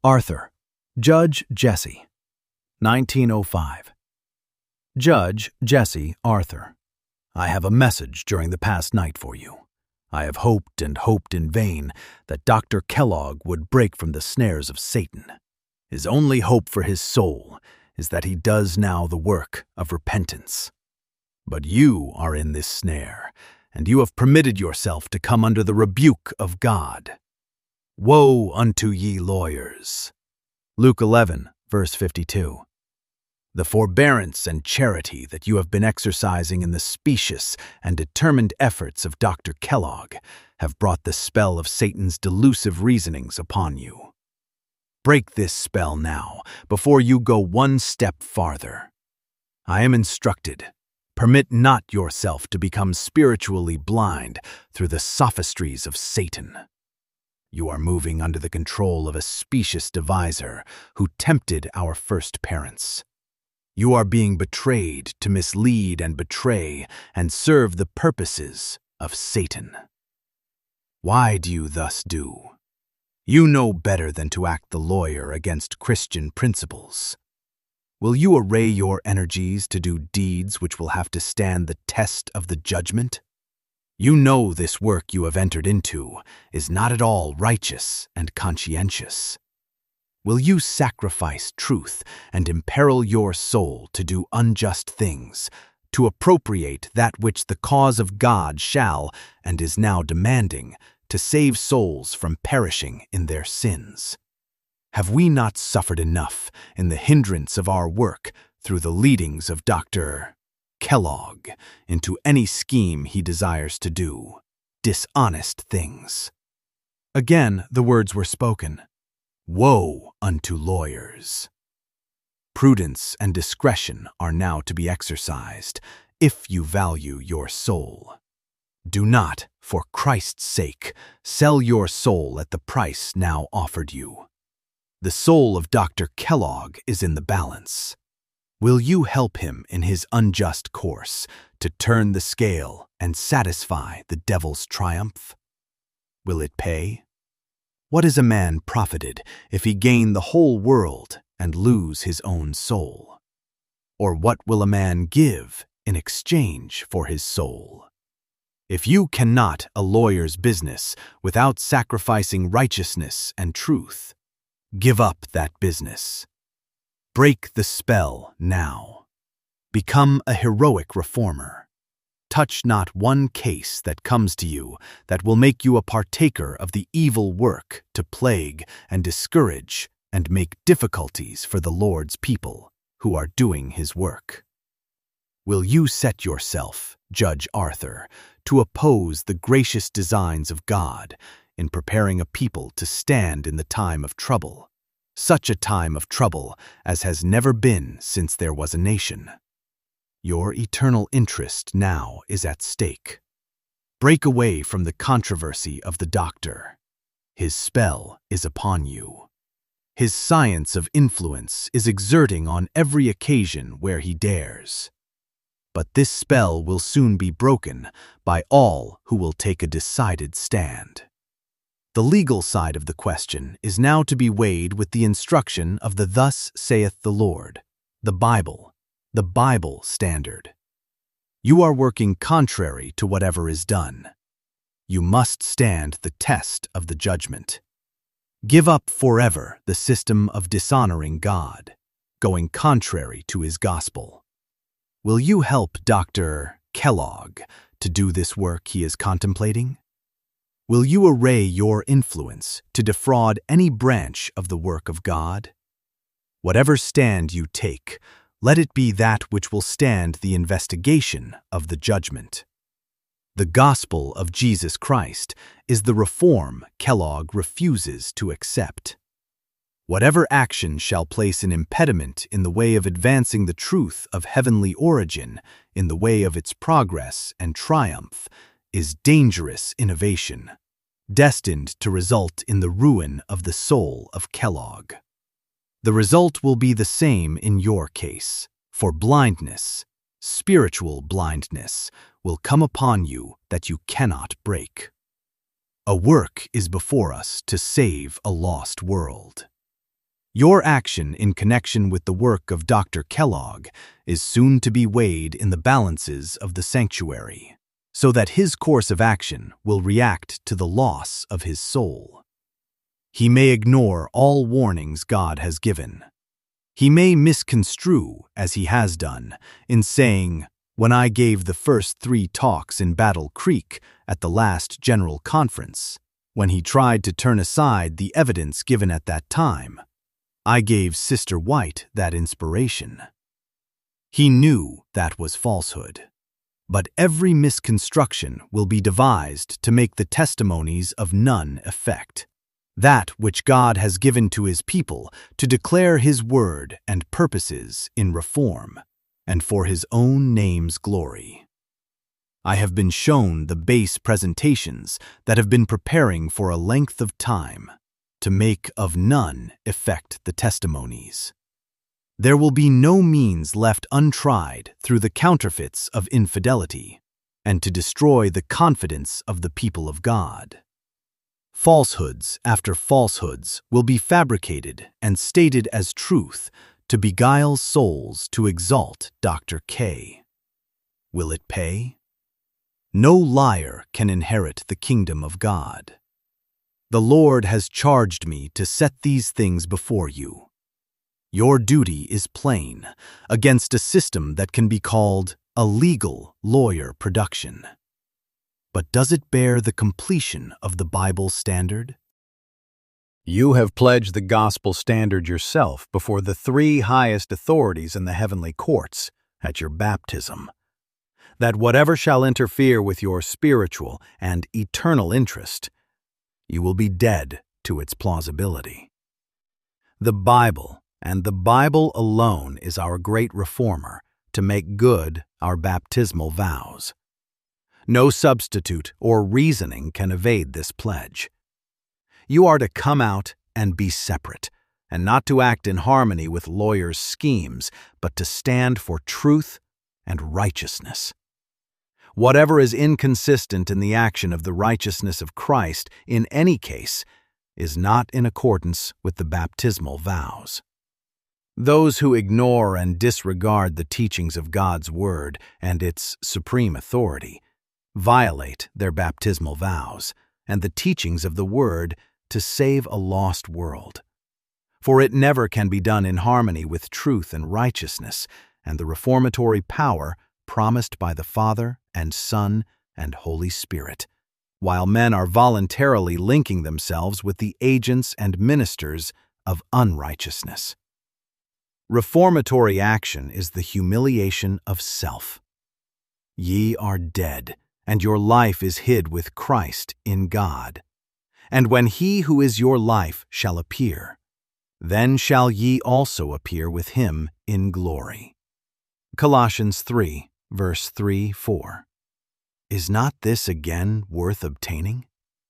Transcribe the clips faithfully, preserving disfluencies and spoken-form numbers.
Arthur, Judge Jesse, nineteen oh five. Judge Jesse Arthur, I have a message during the past night for you. I have hoped and hoped in vain that Doctor Kellogg would break from the snares of Satan. His only hope for his soul is that he does now the work of repentance. But you are in this snare, and you have permitted yourself to come under the rebuke of God. Woe unto ye lawyers! Luke eleven, verse fifty-two. The forbearance and charity that you have been exercising in the specious and determined efforts of Doctor Kellogg have brought the spell of Satan's delusive reasonings upon you. Break this spell now, before you go one step farther. I am instructed. Permit not yourself to become spiritually blind through the sophistries of Satan. You are moving under the control of a specious deviser who tempted our first parents. You are being betrayed to mislead and betray and serve the purposes of Satan. Why do you thus do? You know better than to act the lawyer against Christian principles. Will you array your energies to do deeds which will have to stand the test of the judgment? You know this work you have entered into is not at all righteous and conscientious. Will you sacrifice truth and imperil your soul to do unjust things, to appropriate that which the cause of God shall and is now demanding, to save souls from perishing in their sins? Have we not suffered enough in the hindrance of our work through the leadings of Doctor Kellogg into any scheme he desires to do, dishonest things? Again the words were spoken. Woe unto lawyers! Prudence and discretion are now to be exercised, if you value your soul. Do not, for Christ's sake, sell your soul at the price now offered you. The soul of Doctor Kellogg is in the balance. Will you help him in his unjust course to turn the scale and satisfy the devil's triumph? Will it pay? What is a man profited if he gain the whole world and lose his own soul? Or what will a man give in exchange for his soul? If you cannot a lawyer's business without sacrificing righteousness and truth, give up that business. Break the spell now. Become a heroic reformer. Touch not one case that comes to you that will make you a partaker of the evil work to plague and discourage and make difficulties for the Lord's people who are doing his work. Will you set yourself, Judge Arthur, to oppose the gracious designs of God in preparing a people to stand in the time of trouble, such a time of trouble as has never been since there was a nation? Your eternal interest now is at stake. Break away from the controversy of the doctor. His spell is upon you. His science of influence is exerting on every occasion where he dares. But this spell will soon be broken by all who will take a decided stand. The legal side of the question is now to be weighed with the instruction of the Thus saith the Lord, the Bible, the Bible standard. You are working contrary to whatever is done. You must stand the test of the judgment. Give up forever the system of dishonoring God, going contrary to his gospel. Will you help Doctor Kellogg to do this work he is contemplating? Will you array your influence to defraud any branch of the work of God? Whatever stand you take, let it be that which will stand the investigation of the judgment. The gospel of Jesus Christ is the reform Kellogg refuses to accept. Whatever action shall place an impediment in the way of advancing the truth of heavenly origin in the way of its progress and triumph is dangerous innovation, destined to result in the ruin of the soul of Kellogg. The result will be the same in your case, for blindness, spiritual blindness, will come upon you that you cannot break. A work is before us to save a lost world. Your action in connection with the work of Doctor Kellogg is soon to be weighed in the balances of the sanctuary, so that his course of action will react to the loss of his soul. He may ignore all warnings God has given. He may misconstrue, as he has done, in saying, "When I gave the first three talks in Battle Creek at the last General Conference, when he tried to turn aside the evidence given at that time, I gave Sister White that inspiration." He knew that was falsehood. But every misconstruction will be devised to make the testimonies of none effect. That which God has given to his people to declare his word and purposes in reform, and for his own name's glory. I have been shown the base presentations that have been preparing for a length of time, to make of none effect the testimonies. There will be no means left untried through the counterfeits of infidelity, and to destroy the confidence of the people of God. Falsehoods after falsehoods will be fabricated and stated as truth to beguile souls to exalt Doctor K. Will it pay? No liar can inherit the kingdom of God. The Lord has charged me to set these things before you. Your duty is plain against a system that can be called a legal lawyer production. But does it bear the completion of the Bible standard? You have pledged the gospel standard yourself before the three highest authorities in the heavenly courts at your baptism, that whatever shall interfere with your spiritual and eternal interest, you will be dead to its plausibility. The Bible, and the Bible alone, is our great reformer to make good our baptismal vows. No substitute or reasoning can evade this pledge. You are to come out and be separate, and not to act in harmony with lawyers' schemes, but to stand for truth and righteousness. Whatever is inconsistent in the action of the righteousness of Christ in any case is not in accordance with the baptismal vows. Those who ignore and disregard the teachings of God's Word and its supreme authority violate their baptismal vows and the teachings of the Word to save a lost world. For it never can be done in harmony with truth and righteousness and the reformatory power promised by the Father and Son and Holy Spirit, while men are voluntarily linking themselves with the agents and ministers of unrighteousness. Reformatory action is the humiliation of self. Ye are dead, and your life is hid with Christ in God. And when he who is your life shall appear, then shall ye also appear with him in glory. Colossians three, verse three to four. Is not this again worth obtaining?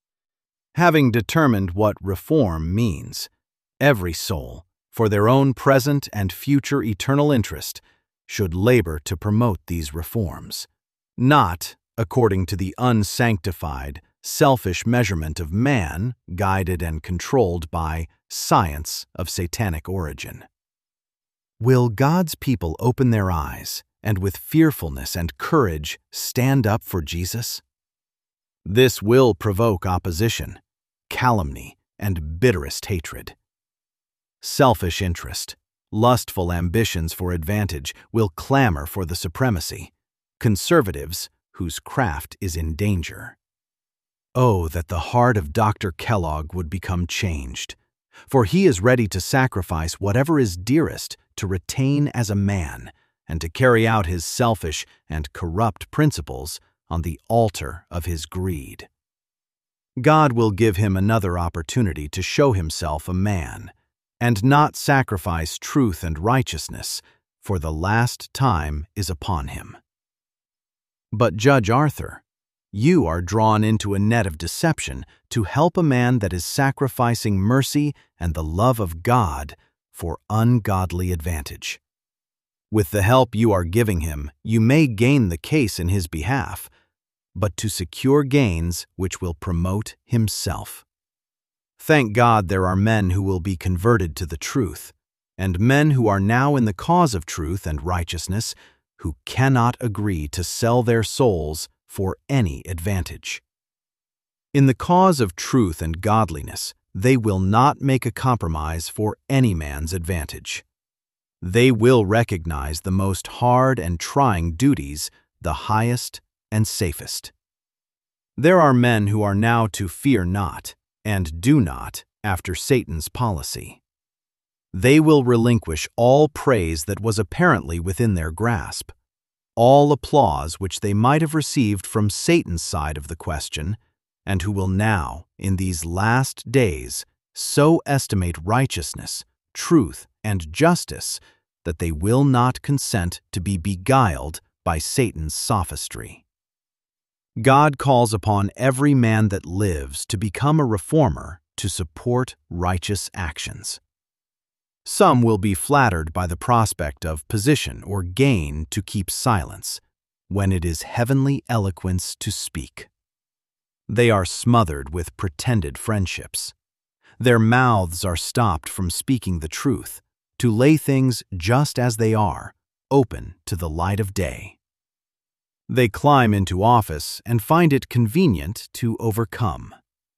Having determined what reform means, every soul, for their own present and future eternal interest, should labor to promote these reforms, not according to the unsanctified, selfish measurement of man, guided and controlled by science of satanic origin. Will God's people open their eyes and with fearfulness and courage stand up for Jesus? This will provoke opposition, calumny, and bitterest hatred. Selfish interest, lustful ambitions for advantage will clamor for the supremacy, conservatives whose craft is in danger. Oh, that the heart of Doctor Kellogg would become changed, for he is ready to sacrifice whatever is dearest to retain as a man and to carry out his selfish and corrupt principles on the altar of his greed. God will give him another opportunity to show himself a man and not sacrifice truth and righteousness, for the last time is upon him. But Judge Arthur, you are drawn into a net of deception to help a man that is sacrificing mercy and the love of God for ungodly advantage. With the help you are giving him, you may gain the case in his behalf, but to secure gains which will promote himself. Thank God there are men who will be converted to the truth, and men who are now in the cause of truth and righteousness who cannot agree to sell their souls for any advantage. In the cause of truth and godliness, they will not make a compromise for any man's advantage. They will recognize the most hard and trying duties, the highest and safest. There are men who are now to fear not, and do not, after Satan's policy. They will relinquish all praise that was apparently within their grasp, all applause which they might have received from Satan's side of the question, and who will now, in these last days, so estimate righteousness, truth, and justice that they will not consent to be beguiled by Satan's sophistry. God calls upon every man that lives to become a reformer to support righteous actions. Some will be flattered by the prospect of position or gain to keep silence, when it is heavenly eloquence to speak. They are smothered with pretended friendships. Their mouths are stopped from speaking the truth, to lay things just as they are, open to the light of day. They climb into office and find it convenient to overcome.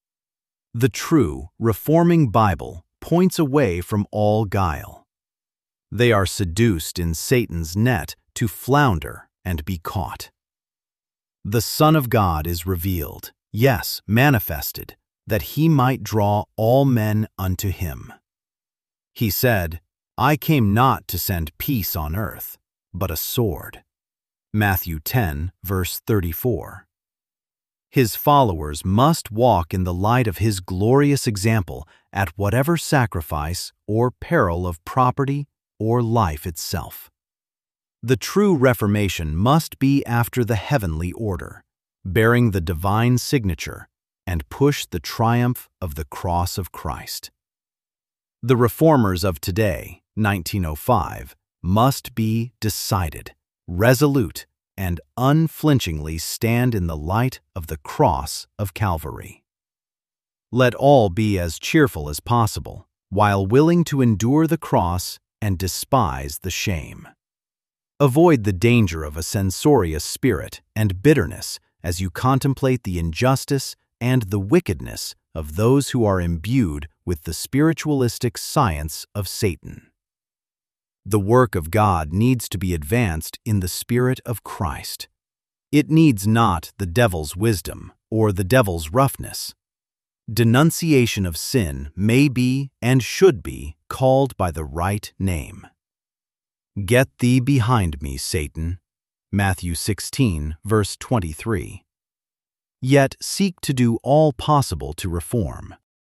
The true, reforming Bible points away from all guile. They are seduced in Satan's net to flounder and be caught. The Son of God is revealed, yes, manifested, that he might draw all men unto him. He said, I came not to send peace on earth, but a sword. Matthew ten, verse thirty-four. His followers must walk in the light of his glorious example at whatever sacrifice or peril of property or life itself. The true reformation must be after the heavenly order, bearing the divine signature, and push the triumph of the cross of Christ. The reformers of today, nineteen oh five, must be decided, resolute, and unflinchingly stand in the light of the cross of Calvary. Let all be as cheerful as possible, while willing to endure the cross and despise the shame. Avoid the danger of a censorious spirit and bitterness as you contemplate the injustice and the wickedness of those who are imbued with the spiritualistic science of Satan. The work of God needs to be advanced in the Spirit of Christ. It needs not the devil's wisdom or the devil's roughness. Denunciation of sin may be and should be called by the right name. Get thee behind me, Satan. Matthew sixteen, verse twenty-three. Yet seek to do all possible to reform.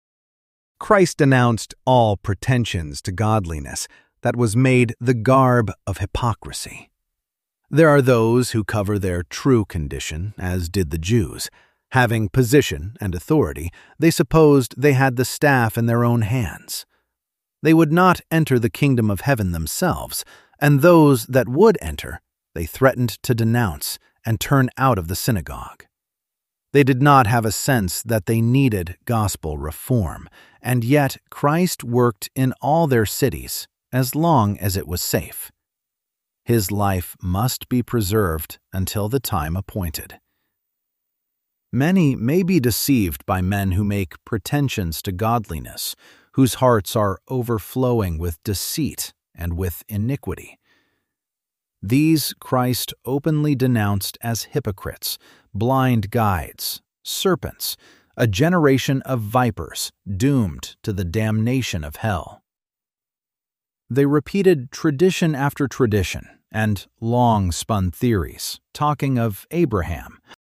Christ denounced all pretensions to godliness that was made the garb of hypocrisy. There are those who cover their true condition, as did the Jews. Having position and authority, they supposed they had the staff in their own hands. They would not enter the kingdom of heaven themselves, and those that would enter, they threatened to denounce and turn out of the synagogue. They did not have a sense that they needed gospel reform, and yet Christ worked in all their cities as long as it was safe. His life must be preserved until the time appointed. Many may be deceived by men who make pretensions to godliness, whose hearts are overflowing with deceit and with iniquity. These Christ openly denounced as hypocrites, blind guides, serpents, a generation of vipers doomed to the damnation of hell. They repeated tradition after tradition and long-spun theories, talking of Abraham,